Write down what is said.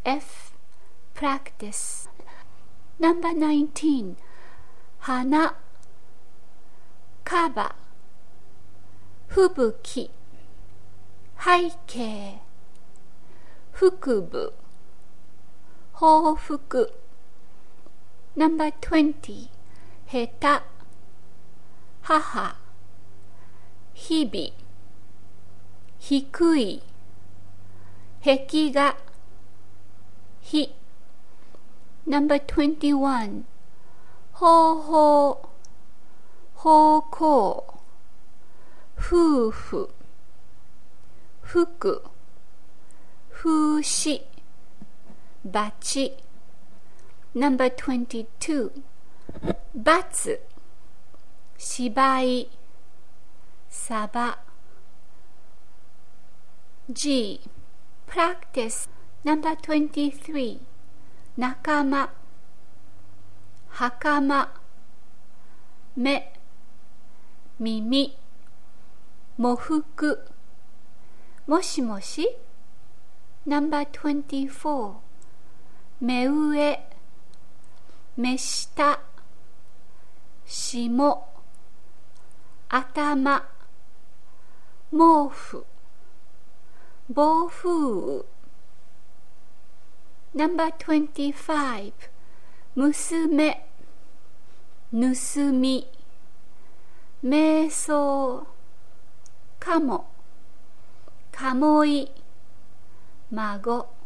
F practice. Number 19 花カバ吹雪背景腹部報復 Number 20下手母日々低い壁画日 Number 21方法方向夫婦服風刺バチ Number 22罰芝居サバ G practice. Number 23仲間袴目耳喪服もしもし Number 24目上目下霜頭毛布暴風雨 Number 25娘盗み瞑想カモカモイ孫